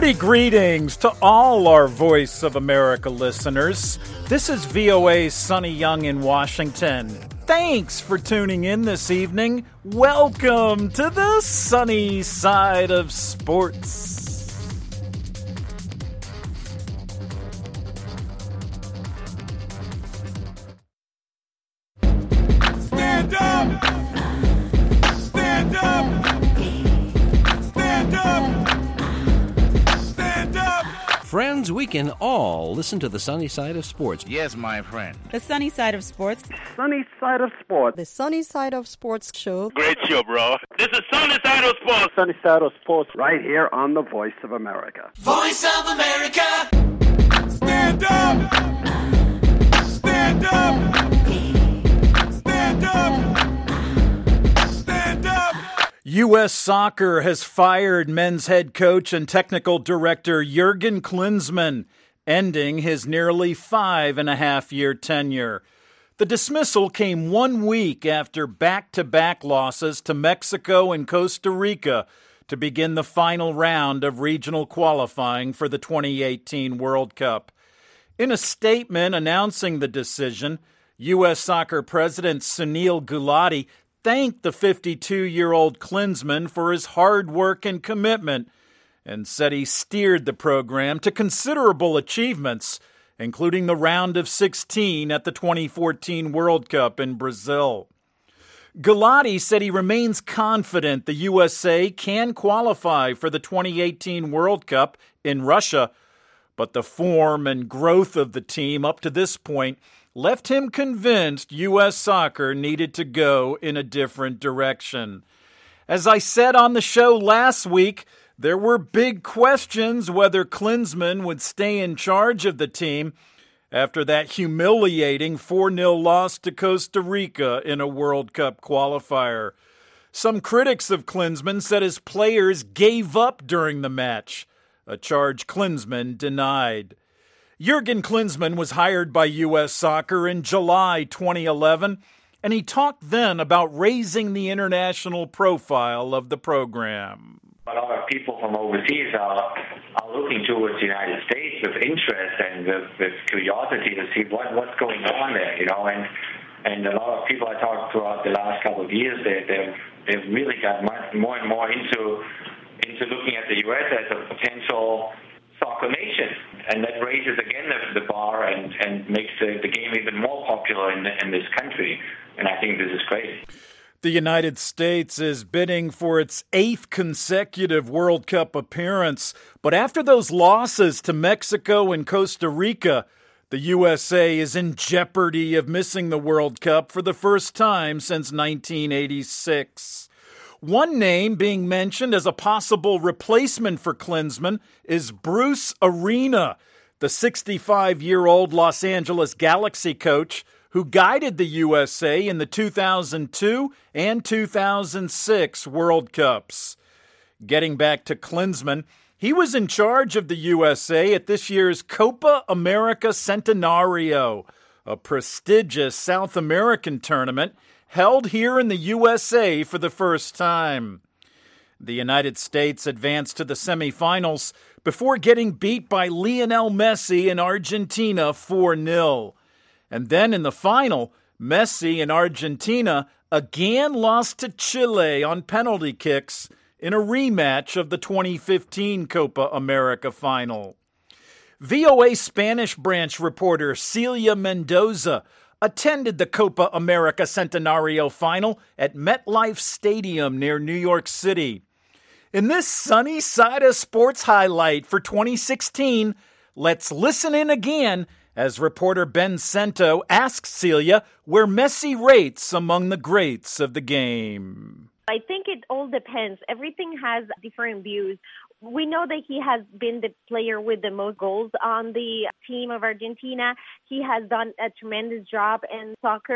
Hearty greetings to all our Voice of America listeners. This is VOA's Sonny Young in Washington. Thanks for tuning in this evening. Welcome to the sunny side of sports. Stand up! Stand up! Stand up! Stand up! Friends, we can all listen to the sunny side of sports. Yes, my friend. The sunny side of sports. Sunny side of sports. The Sunny Side of Sports show. Great show, bro. This is Sunny Side of Sports. Sunny side of sports right here on the Voice of America. Voice of America! Stand up! Stand up! Stand up! Stand up! U.S. Soccer has fired men's head coach and technical director Jurgen Klinsmann, ending his nearly 5.5-year tenure. The dismissal came 1 week after back-to-back losses to Mexico and Costa Rica to begin the final round of regional qualifying for the 2018 World Cup. In a statement announcing the decision, U.S. Soccer President Sunil Gulati thanked the 52-year-old Klinsmann for his hard work and commitment and said he steered the program to considerable achievements, including the round of 16 at the 2014 World Cup in Brazil. Gulati said he remains confident the USA can qualify for the 2018 World Cup in Russia, but the form and growth of the team up to this point left him convinced U.S. soccer needed to go in a different direction. As I said on the show last week, there were big questions whether Klinsmann would stay in charge of the team after that humiliating 4-0 loss to Costa Rica in a World Cup qualifier. Some critics of Klinsmann said his players gave up during the match, a charge Klinsmann denied. Jurgen Klinsmann was hired by U.S. Soccer in July 2011, and he talked then about raising the international profile of the program. A lot of people from overseas are looking towards the United States with interest and with curiosity to see what's going on there, and a lot of people I talked throughout the last couple of years, they've really got more and more into looking at the U.S. as a potential soccer nation, and that raises again the bar and makes the game even more popular in this country, and I think this is great. The United States is bidding for its 8th consecutive World Cup appearance, but after those losses to Mexico and Costa Rica, the USA is in jeopardy of missing the World Cup for the first time since 1986. One name being mentioned as a possible replacement for Klinsmann is Bruce Arena, the 65-year-old Los Angeles Galaxy coach who guided the USA in the 2002 and 2006 World Cups. Getting back to Klinsmann, he was in charge of the USA at this year's Copa America Centenario, a prestigious South American tournament held here in the USA for the first time. The United States advanced to the semifinals before getting beat by Lionel Messi in Argentina 4-0. And then in the final, Messi and Argentina again lost to Chile on penalty kicks in a rematch of the 2015 Copa America final. VOA Spanish branch reporter Celia Mendoza attended the Copa America Centenario final at MetLife Stadium near New York City. In this sunny side of sports highlight for 2016, let's listen in again as reporter Ben Cento asks Celia where Messi rates among the greats of the game. I think it all depends. Everything has different views. We know that he has been the player with the most goals on the team of Argentina. He has done a tremendous job in soccer.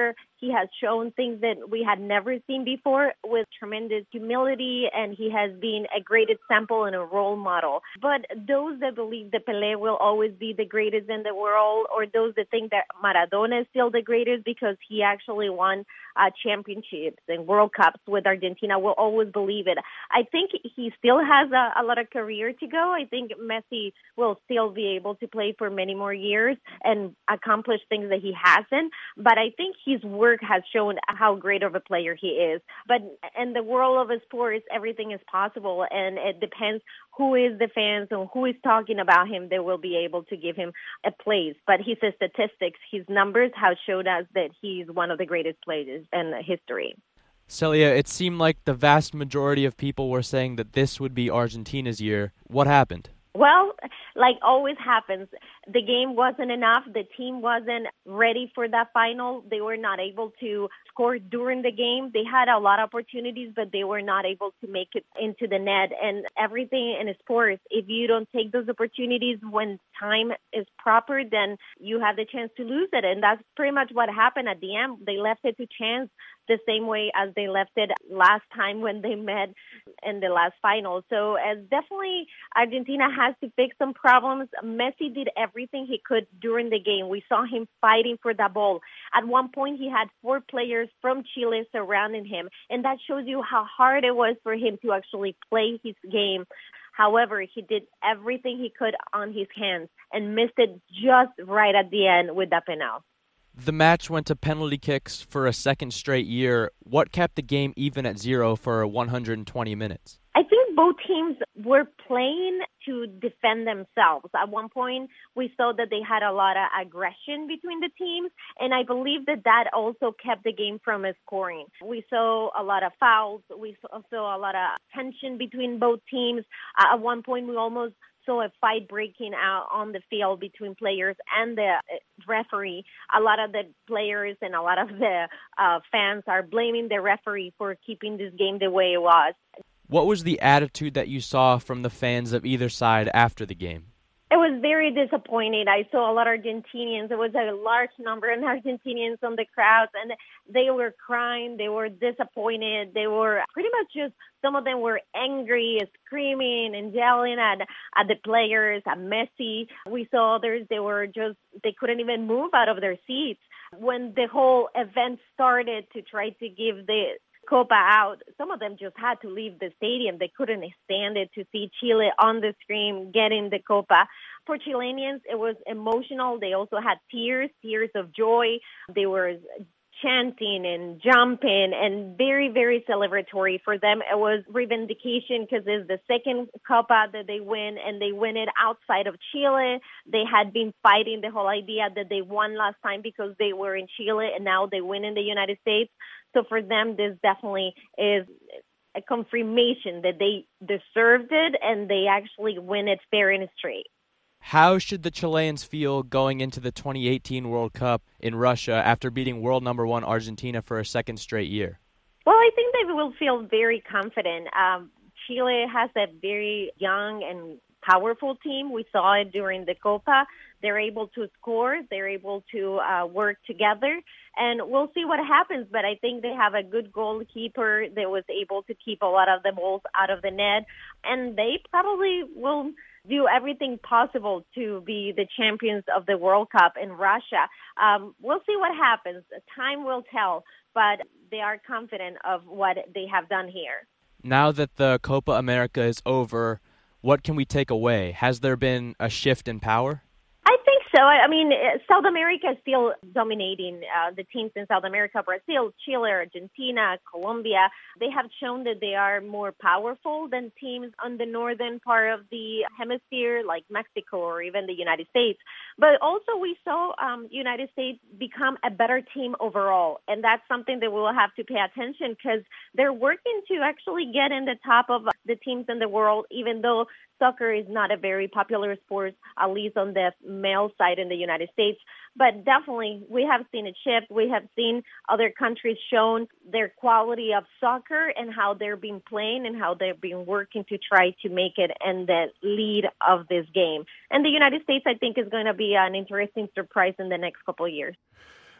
He has shown things that we had never seen before with tremendous humility, and he has been a great example and a role model. But those that believe that Pelé will always be the greatest in the world, or those that think that Maradona is still the greatest because he actually won championships and World Cups with Argentina, will always believe it. I think he still has a lot of career to go. I think Messi will still be able to play for many more years and accomplish things that he hasn't. But I think his work has shown how great of a player he is. But in the world of sports, everything is possible, and it depends who is the fans and who is talking about him. They will be able to give him a place. But his statistics, his numbers have showed us that he's one of the greatest players in history. Celia, it seemed like the vast majority of people were saying that this would be Argentina's year. What happened? Well, like always happens, the game wasn't enough. The team wasn't ready for that final. They were not able to score during the game. They had a lot of opportunities, but they were not able to make it into the net. And everything in sports, if you don't take those opportunities when time is proper, then you have the chance to lose it. And that's pretty much what happened at the end. They left it to chance the same way as they left it last time when they met in the last final. So definitely Argentina has to fix some problems. Messi did everything he could during the game. We saw him fighting for the ball. At one point, he had 4 players from Chile surrounding him, and that shows you how hard it was for him to actually play his game. However, he did everything he could on his hands and missed it just right at the end with the penalty. The match went to penalty kicks for a second straight year. What kept the game even at 0 for 120 minutes? I think both teams were playing to defend themselves. At one point, we saw that they had a lot of aggression between the teams, and I believe that also kept the game from scoring. We saw a lot of fouls. We saw a lot of tension between both teams. At one point, we almost saw a fight breaking out on the field between players and the referee. A lot of the players and a lot of the fans are blaming the referee for keeping this game the way it was. What was the attitude that you saw from the fans of either side after the game? It was very disappointing. I saw a lot of Argentinians. There was a large number of Argentinians on the crowds, and they were crying. They were disappointed. They were pretty much just, some of them were angry, screaming and yelling at the players, at Messi. We saw others, they couldn't even move out of their seats. When the whole event started to try to give the Copa out, some of them just had to leave the stadium. They couldn't stand it to see Chile on the screen getting the Copa. For Chileans, it was emotional. They also had tears of joy. They were chanting and jumping and very, very celebratory. For them, it was revindication because it's the second Copa that they win, and they win it outside of Chile. They had been fighting the whole idea that they won last time because they were in Chile, and now they win in the United States. So for them, this definitely is a confirmation that they deserved it, and they actually win it fair and straight. How should the Chileans feel going into the 2018 World Cup in Russia after beating world number 1 Argentina for a second straight year? Well, I think they will feel very confident. Chile has a very young and powerful team. We saw it during the Copa. They're able to score. They're able to work together. And we'll see what happens. But I think they have a good goalkeeper that was able to keep a lot of the balls out of the net. And they probably will do everything possible to be the champions of the World Cup in Russia. We'll see what happens. Time will tell. But they are confident of what they have done here. Now that the Copa America is over, what can we take away? Has there been a shift in power? I think so. I mean, South America is still dominating. The teams in South America, Brazil, Chile, Argentina, Colombia, they have shown that they are more powerful than teams on the northern part of the hemisphere, like Mexico or even the United States. But also we saw United States become a better team overall. And that's something that we will have to pay attention because they're working to actually get in the top of the teams in the world, even though soccer is not a very popular sport, at least on the male side in the United States. But definitely, we have seen a shift. We have seen other countries shown their quality of soccer and how they've been playing and how they've been working to try to make it in the lead of this game. And the United States, I think, is going to be an interesting surprise in the next couple of years.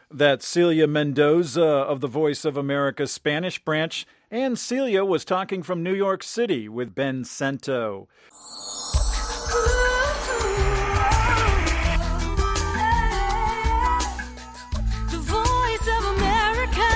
That's Celia Mendoza of the Voice of America Spanish branch, and Celia was talking from New York City with Ben Cento. The Voice of America.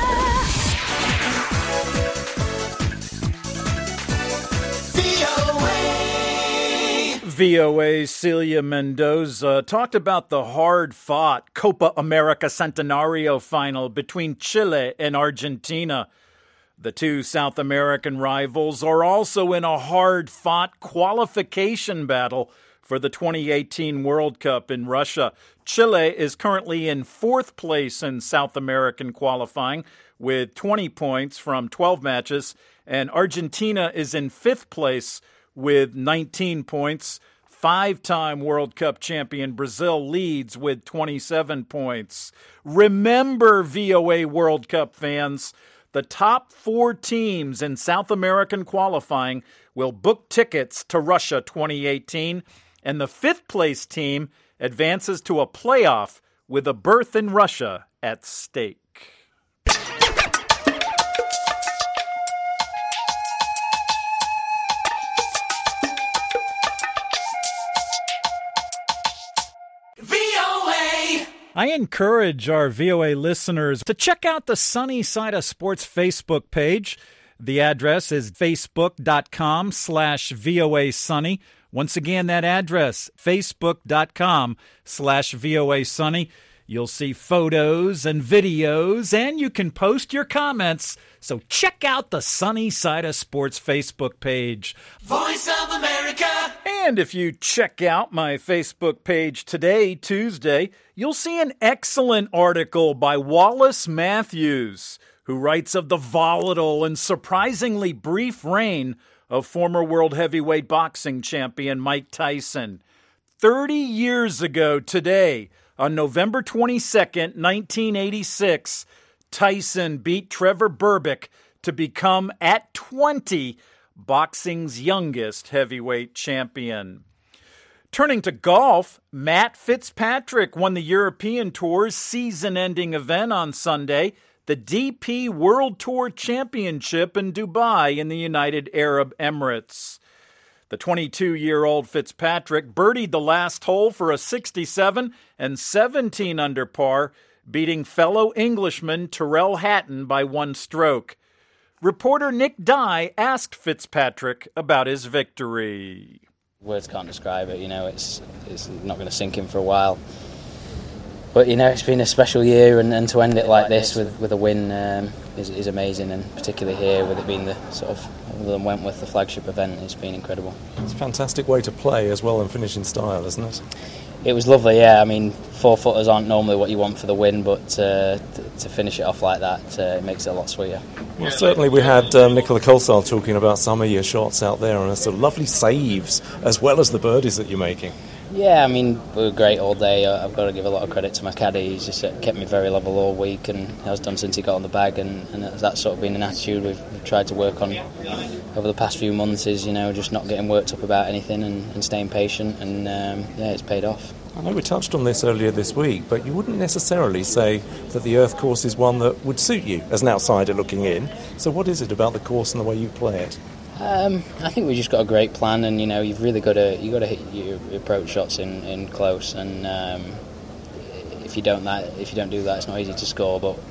VOA's Celia Mendoza talked about the hard-fought Copa America Centenario final between Chile and Argentina. The two South American rivals are also in a hard-fought qualification battle for the 2018 World Cup in Russia. Chile is currently in fourth place in South American qualifying with 20 points from 12 matches, and Argentina is in fifth place with 19 points. Five-time World Cup champion Brazil leads with 27 points. Remember, VOA World Cup fans, the top four teams in South American qualifying will book tickets to Russia 2018, and the fifth-place team advances to a playoff with a berth in Russia at stake. I encourage our VOA listeners to check out the Sunny Side of Sports Facebook page. The address is facebook.com/VOA Sunny. Once again, that address, facebook.com/VOA Sunny. You'll see photos and videos, and you can post your comments. So check out the Sunny Side of Sports Facebook page. Voice of America. And if you check out my Facebook page today, Tuesday, you'll see an excellent article by Wallace Matthews, who writes of the volatile and surprisingly brief reign of former world heavyweight boxing champion Mike Tyson. 30 years ago today, on November 22nd, 1986, Tyson beat Trevor Berbick to become, at 20, boxing's youngest heavyweight champion. Turning to golf, Matt Fitzpatrick won the European Tour's season-ending event on Sunday, the DP World Tour Championship in Dubai in the United Arab Emirates. The 22-year-old Fitzpatrick birdied the last hole for a 67 and 17 under par, beating fellow Englishman Tyrrell Hatton by one stroke. Reporter Nick Dye asked Fitzpatrick about his victory. Words can't describe it, it's not going to sink in for a while. But, it's been a special year, and to end it like this with a win is amazing, and particularly here with it being the sort of Wentworth, the flagship event, it's been incredible. It's a fantastic way to play as well and finish in style, isn't it? It was lovely, yeah. I mean, four-footers aren't normally what you want for the win, but to finish it off like that, it makes it a lot sweeter. Well, certainly we had Nicola Colsall talking about some of your shots out there and some lovely saves as well as the birdies that you're making. Yeah, I mean, we were great all day. I've got to give a lot of credit to my caddy. He's just kept me very level all week, and has done since he got on the bag, and that's sort of been an attitude we've tried to work on over the past few months, is, just not getting worked up about anything and staying patient, and it's paid off. I know we touched on this earlier this week, but you wouldn't necessarily say that the Earth course is one that would suit you as an outsider looking in. So what is it about the course and the way you play it? I think we just got a great plan, and you've really got to hit your approach shots in close, and if you don't do that, it's not easy to score. But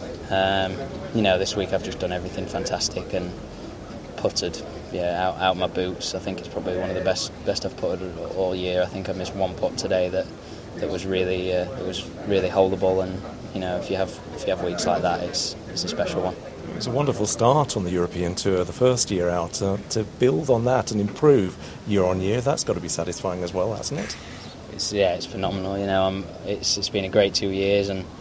this week I've just done everything fantastic and putted out my boots. I think it's probably one of the best I've putted all year. I think I missed one putt today that was really holdable, and if you have weeks like that, it's a special one. It was a wonderful start on the European Tour, the first year out. To build on that and improve year on year, that's got to be satisfying as well, hasn't it? It's phenomenal. It's been a great 2 years, and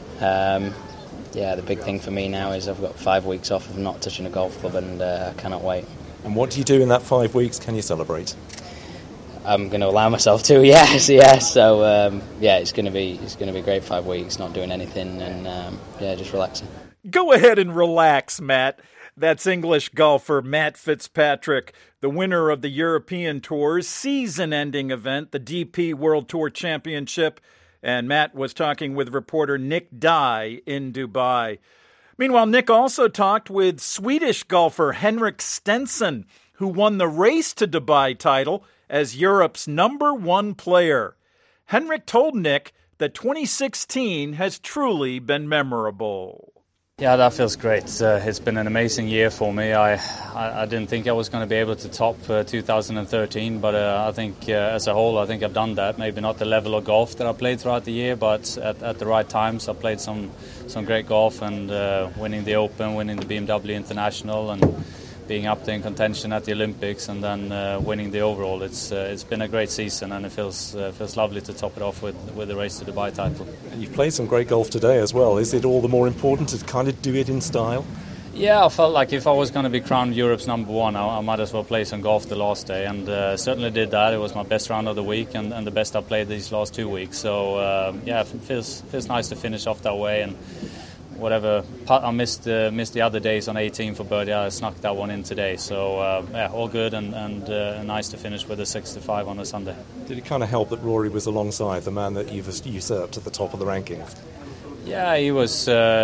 the big thing for me now is I've got 5 weeks off of not touching a golf club, and I cannot wait. And what do you do in that 5 weeks? Can you celebrate? I'm going to allow myself to. Yes. So it's going to be a great 5 weeks, not doing anything, and just relaxing. Go ahead and relax, Matt. That's English golfer Matt Fitzpatrick, the winner of the European Tour's season-ending event, the DP World Tour Championship, And Matt was talking with reporter Nick Dye in Dubai. Meanwhile, Nick also talked with Swedish golfer Henrik Stenson, who won the Race to Dubai title as Europe's #1 player. Henrik told Nick that 2016 has truly been memorable. Yeah, that feels great. It's been an amazing year for me. I didn't think I was going to be able to top 2013, but I think as a whole, I think I've done that. Maybe not the level of golf that I played throughout the year, but at the right times, I played some great golf and winning the Open, winning the BMW International, and being up there in contention at the Olympics, and then winning the overall. It's been a great season, and it feels lovely to top it off with the Race to Dubai title. And you've played some great golf today as well. Is it all the more important to kind of do it in style? Yeah, I felt like if I was going to be crowned Europe's #1, I might as well play some golf the last day, and certainly did that. It was my best round of the week, and the best I played these last 2 weeks. So yeah, it feels nice to finish off that way, and whatever I missed the other days on 18 for birdie, I snuck that one in today. So yeah, all good, and nice to finish with a 65 on a Sunday. Did it kind of help that Rory was alongside the man that you've usurped at the top of the rankings? Yeah, he was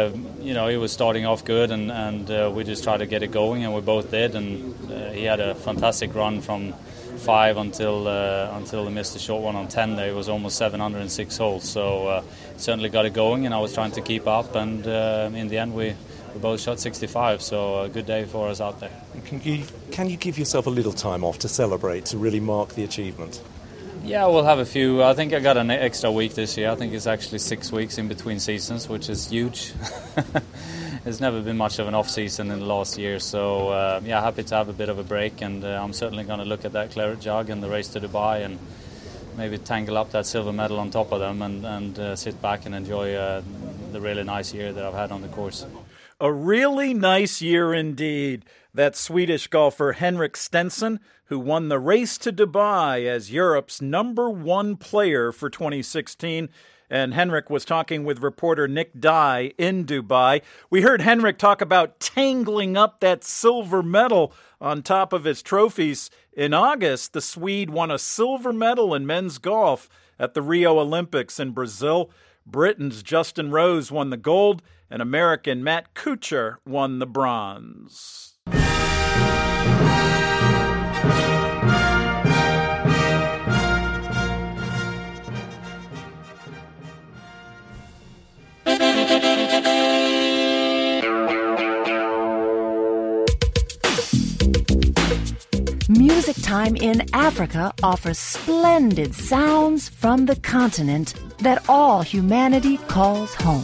he was starting off good, and we just tried to get it going, and we both did. And he had a fantastic run from 5 until he missed a short one on 10 there. It was almost 706 holes, so certainly got it going, and I was trying to keep up, and in the end we both shot 65, so a good day for us out there. Can you give yourself a little time off to celebrate, to really mark the achievement? Yeah, we'll have a few. I think I got an extra week this year. I think it's actually 6 weeks in between seasons, which is huge. There's never been much of an off-season in the last year, so yeah, happy to have a bit of a break, and I'm certainly going to look at that claret jug and the Race to Dubai and maybe tangle up that silver medal on top of them and sit back and enjoy the really nice year that I've had on the course. A really nice year indeed. That Swedish golfer Henrik Stenson, who won the Race to Dubai as Europe's #1 player for 2016. And Henrik was talking with reporter Nick Dye in Dubai. We heard Henrik talk about tangling up that silver medal on top of his trophies. In August, the Swede won a silver medal in men's golf at the Rio Olympics in Brazil. Britain's Justin Rose won the gold, and American Matt Kuchar won the bronze. Music Time in Africa offers splendid sounds from the continent that all humanity calls home.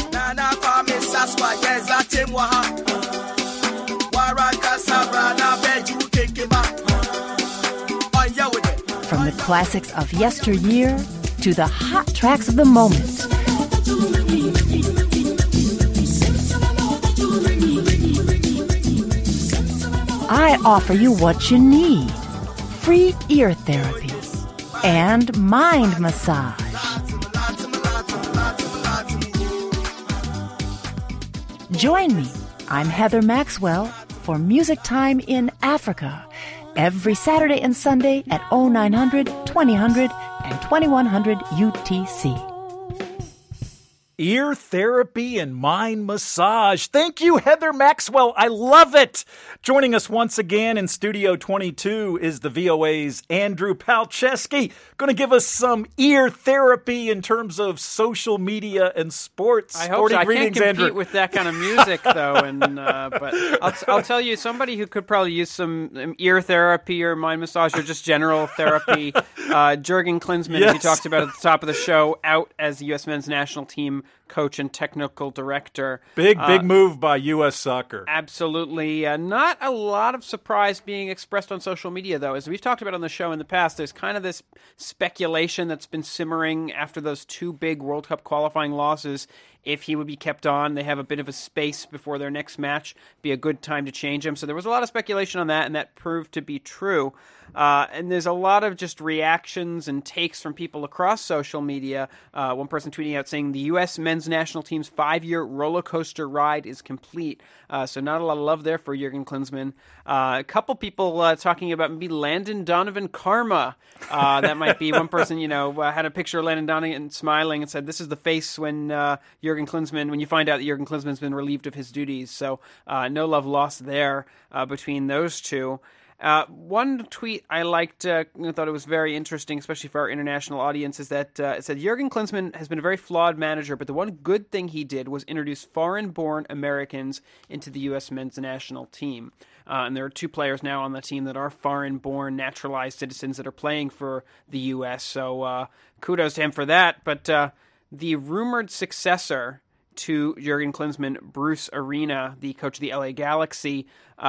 From the classics of yesteryear to the hot tracks of the moment. I offer you what you need: free ear therapy and mind massage. Join me. I'm Heather Maxwell for Music Time in Africa every Saturday and Sunday at 0900, 2000, and 2100 UTC. Ear therapy and mind massage. Thank you, Heather Maxwell. I love it. Joining us once again in Studio 22 is the VOA's Andrew Palczewski, going to give us some ear therapy in terms of social media and sports. I hope so. I can't compete Andrew. with that kind of music, though. And but I'll tell you, somebody who could probably use some ear therapy or mind massage or just general therapy, Jurgen Klinsmann, Yes. as you talked about at the top of the show, out as the U.S. men's national team coach and technical director. Big move by U.S. Soccer. Absolutely. Not a lot of surprise being expressed on social media, though. As we've talked about on the show in the past, there's kind of this speculation that's been simmering after those 2 big World Cup qualifying losses if he would be kept on. They have a bit of a space before their next match. Be a good time to change him. So there was a lot of speculation on that, and that proved to be true. And there's a lot of just reactions and takes from people across social media. One person tweeting out saying the U.S. men's national team's 5-year roller coaster ride is complete. So not a lot of love there for Jurgen Klinsmann. A couple people talking about maybe Landon Donovan karma. That might be one person, had a picture of Landon Donovan smiling and said, this is the face when Jurgen Klinsmann, when you find out that Jurgen Klinsmann's been relieved of his duties. So no love lost there between those two. One tweet I liked, I thought it was very interesting, especially for our international audience, is that it said, Jurgen Klinsmann has been a very flawed manager, but the one good thing he did was introduce foreign-born Americans into the U.S. men's national team. And there are 2 players now on the team that are foreign-born, naturalized citizens that are playing for the U.S., so kudos to him for that. But the rumored successor to Jurgen Klinsmann, Bruce Arena, the coach of the LA Galaxy,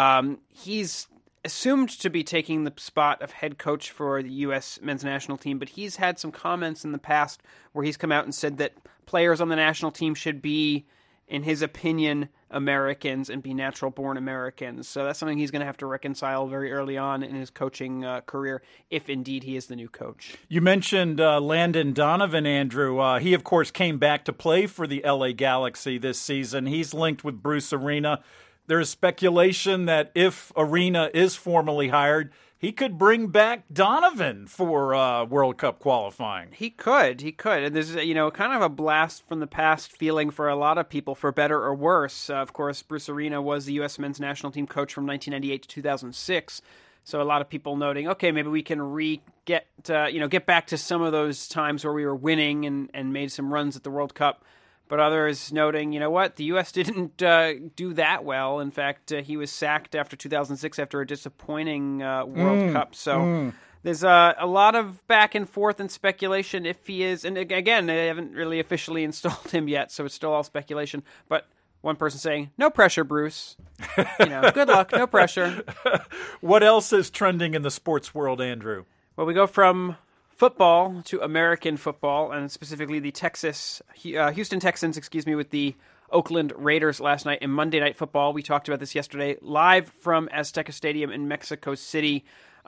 he's assumed to be taking the spot of head coach for the U.S. men's national team, but he's had some comments in the past where he's come out and said that players on the national team should be, in his opinion, Americans and be natural-born Americans. So that's something he's going to have to reconcile very early on in his coaching career, if indeed he is the new coach. You mentioned Landon Donovan, Andrew. He, of course, came back to play for the LA Galaxy this season. He's linked with Bruce Arena. There's speculation that if Arena is formally hired, he could bring back Donovan for World Cup qualifying. He could. And there's, kind of a blast from the past feeling for a lot of people, for better or worse. Of course, Bruce Arena was the U.S. men's national team coach from 1998 to 2006. So a lot of people noting, okay, maybe we can get back to some of those times where we were winning and made some runs at the World Cup. But others noting, the U.S. didn't do that well. In fact, he was sacked after 2006 after a disappointing World Cup. So there's a lot of back and forth and speculation if he is. And again, they haven't really officially installed him yet, so it's still all speculation. But one person saying, no pressure, Bruce. Good luck, no pressure. What else is trending in the sports world, Andrew? Well, we go from football to American football, and specifically the Houston Texans, with the Oakland Raiders last night in Monday Night Football. We talked about this yesterday, live from Azteca Stadium in Mexico City.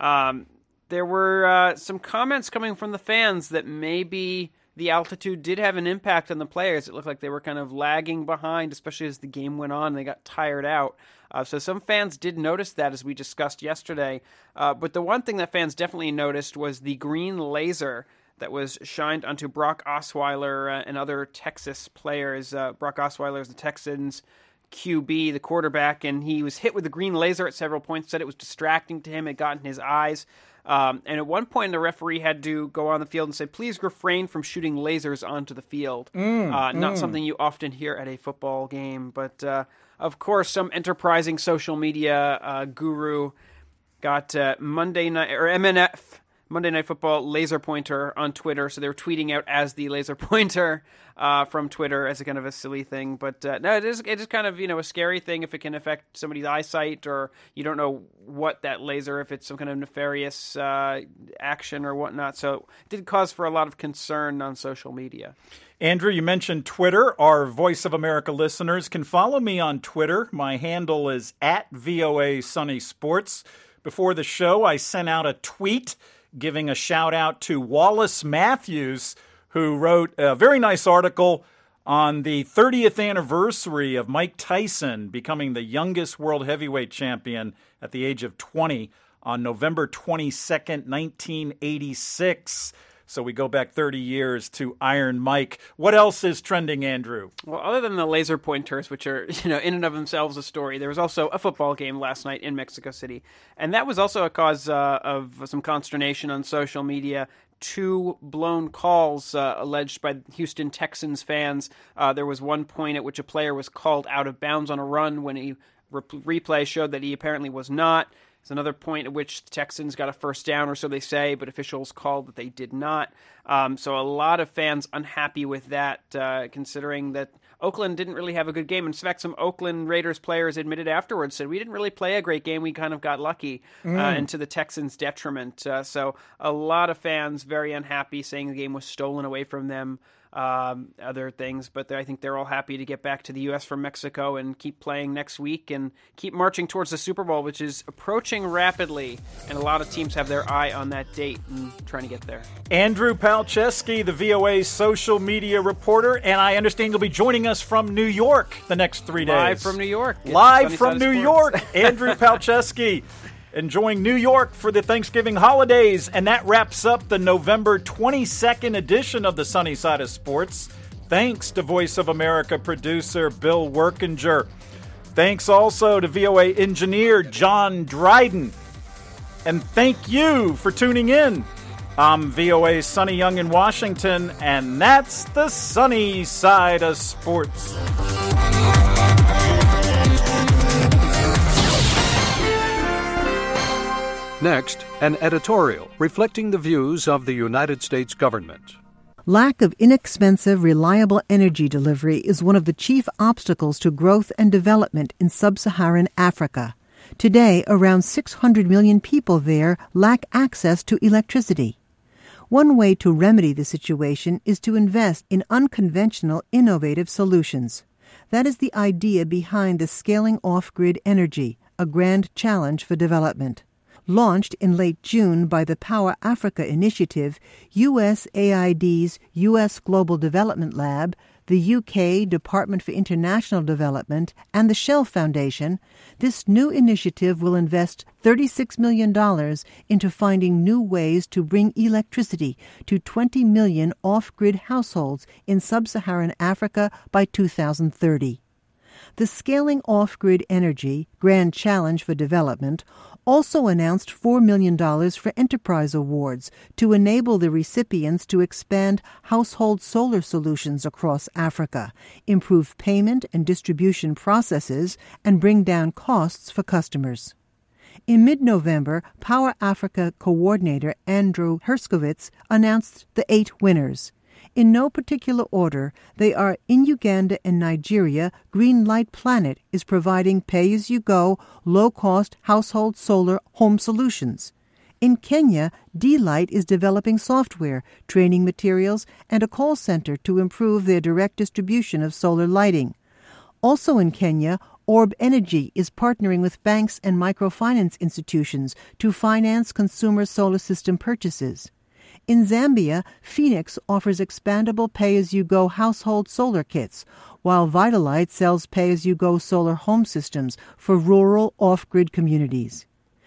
There were some comments coming from the fans that maybe the altitude did have an impact on the players. It looked like they were kind of lagging behind, especially as the game went on. They got tired out. So some fans did notice that, as we discussed yesterday. But the one thing that fans definitely noticed was the green laser that was shined onto Brock Osweiler and other Texas players. Brock Osweiler is the Texans' QB, the quarterback, and he was hit with the green laser at several points, said it was distracting to him. It got in his eyes. And at one point, the referee had to go on the field and say, please refrain from shooting lasers onto the field. Not something you often hear at a football game. But, of course, some enterprising social media guru got Monday Night Football laser pointer on Twitter. So they were tweeting out as the laser pointer from Twitter as a kind of a silly thing. But no, it is kind of, a scary thing if it can affect somebody's eyesight, or you don't know what that laser, if it's some kind of nefarious action or whatnot. So it did cause for a lot of concern on social media. Andrew, you mentioned Twitter. Our Voice of America listeners can follow me on Twitter. My handle is @VOA Sunny Sports. Before the show, I sent out a tweet giving a shout-out to Wallace Matthews, who wrote a very nice article on the 30th anniversary of Mike Tyson becoming the youngest world heavyweight champion at the age of 20 on November 22nd, 1986. So we go back 30 years to Iron Mike. What else is trending, Andrew? Well, other than the laser pointers, which are, in and of themselves a story, there was also a football game last night in Mexico City. And that was also a cause of some consternation on social media. 2 blown calls alleged by Houston Texans fans. There was one point at which a player was called out of bounds on a run when a replay showed that he apparently was not. There's another point at which the Texans got a first down, or so they say, but officials called that they did not. So a lot of fans unhappy with that, considering that Oakland didn't really have a good game. In fact, some Oakland Raiders players admitted afterwards, said, we didn't really play a great game. We kind of got lucky, and to the Texans' detriment. So a lot of fans very unhappy, saying the game was stolen away from them. other things. But I think they're all happy to get back to the U.S. from Mexico and keep playing next week and keep marching towards the Super Bowl, which is approaching rapidly. And a lot of teams have their eye on that date and trying to get there. Andrew Palczewski, the VOA social media reporter, and I understand you'll be joining us from New York the next 3 days. Live from New York. Live from New York. Andrew Palczewski. Enjoying New York for the Thanksgiving holidays. And that wraps up the November 22nd edition of the Sunny Side of Sports. Thanks to Voice of America producer Bill Workinger. Thanks also to VOA engineer John Dryden. And thank you for tuning in. I'm VOA's Sonny Young in Washington, and that's the Sunny Side of Sports. Next, an editorial reflecting the views of the United States government. Lack of inexpensive, reliable energy delivery is one of the chief obstacles to growth and development in sub-Saharan Africa. Today, around 600 million people there lack access to electricity. One way to remedy the situation is to invest in unconventional, innovative solutions. That is the idea behind the Scaling Off-Grid Energy, a grand challenge for development. Launched in late June by the Power Africa Initiative, USAID's U.S. Global Development Lab, the UK Department for International Development, and the Shell Foundation, this new initiative will invest $36 million into finding new ways to bring electricity to 20 million off-grid households in sub-Saharan Africa by 2030. The Scaling Off-Grid Energy Grand Challenge for Development also announced $4 million for enterprise awards to enable the recipients to expand household solar solutions across Africa, improve payment and distribution processes, and bring down costs for customers. In mid-November, Power Africa coordinator Andrew Herskowitz announced the 8 winners. In no particular order, they are in Uganda and Nigeria, Green Light Planet is providing pay-as-you-go, low-cost household solar home solutions. In Kenya, D-Light is developing software, training materials, and a call center to improve their direct distribution of solar lighting. Also in Kenya, Orb Energy is partnering with banks and microfinance institutions to finance consumer solar system purchases. In Zambia, Phoenix offers expandable pay-as-you-go household solar kits, while Vitalite sells pay-as-you-go solar home systems for rural off-grid communities.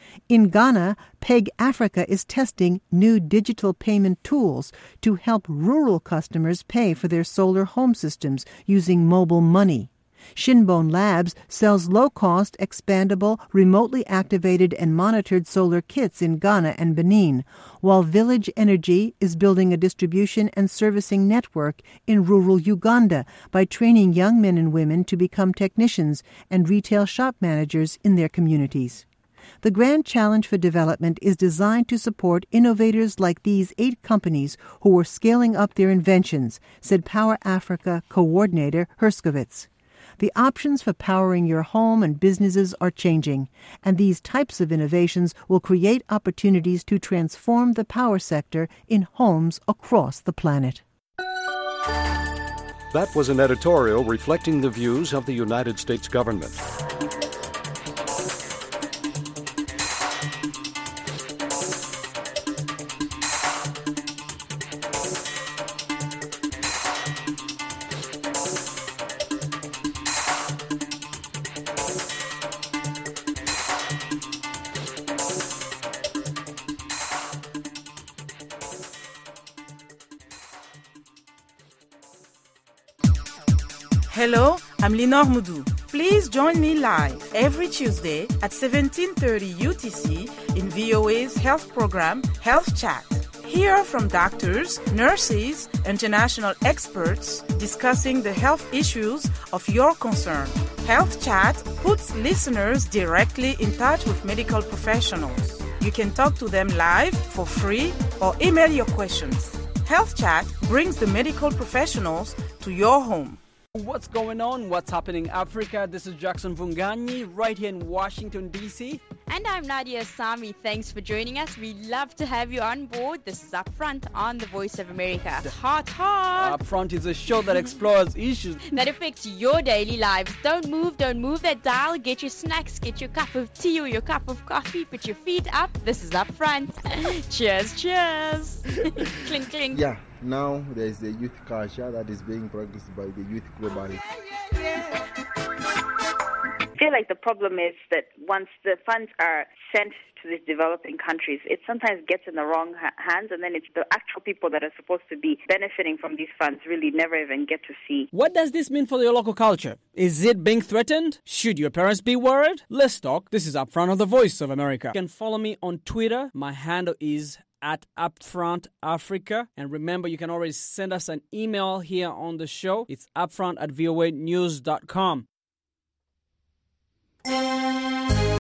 In Ghana, PEG Africa is testing new digital payment tools to help rural customers pay for their solar home systems using mobile money. Shinbone Labs sells low-cost, expandable, remotely activated and monitored solar kits in Ghana and Benin, while Village Energy is building a distribution and servicing network in rural Uganda by training young men and women to become technicians and retail shop managers in their communities. The Grand Challenge for Development is designed to support innovators like these 8 companies who are scaling up their inventions, said Power Africa coordinator Herskowitz. The options for powering your home and businesses are changing, and these types of innovations will create opportunities to transform the power sector in homes across the planet. That was an editorial reflecting the views of the United States government. Hello, I'm Lenore Moudou. Please join me live every Tuesday at 17:30 UTC in VOA's health program, Health Chat. Hear from doctors, nurses, international experts discussing the health issues of your concern. Health Chat puts listeners directly in touch with medical professionals. You can talk to them live for free or email your questions. Health Chat brings the medical professionals to your home. What's going on? What's happening in Africa? This is Jackson Vunganyi right here in Washington, D.C. And I'm Nadia Sami. Thanks for joining us. We love to have you on board. This is Upfront on the Voice of America. Hot. Upfront is a show that explores issues that affects your daily lives. Don't move that dial. Get your snacks, get your cup of tea or your cup of coffee. Put your feet up. This is Upfront. Cheers. Clink, clink. Yeah, now there's the youth culture that is being practiced by the youth globally. I feel like the problem is that once the funds are sent to these developing countries, it sometimes gets in the wrong hands, and then it's the actual people that are supposed to be benefiting from these funds really never even get to see. What does this mean for your local culture? Is it being threatened? Should your parents be worried? Let's talk. This is Upfront on the Voice of America. You can follow me on Twitter. My handle is @Upfront Africa. And remember, you can always send us an email here on the show. It's upfront@voanews.com.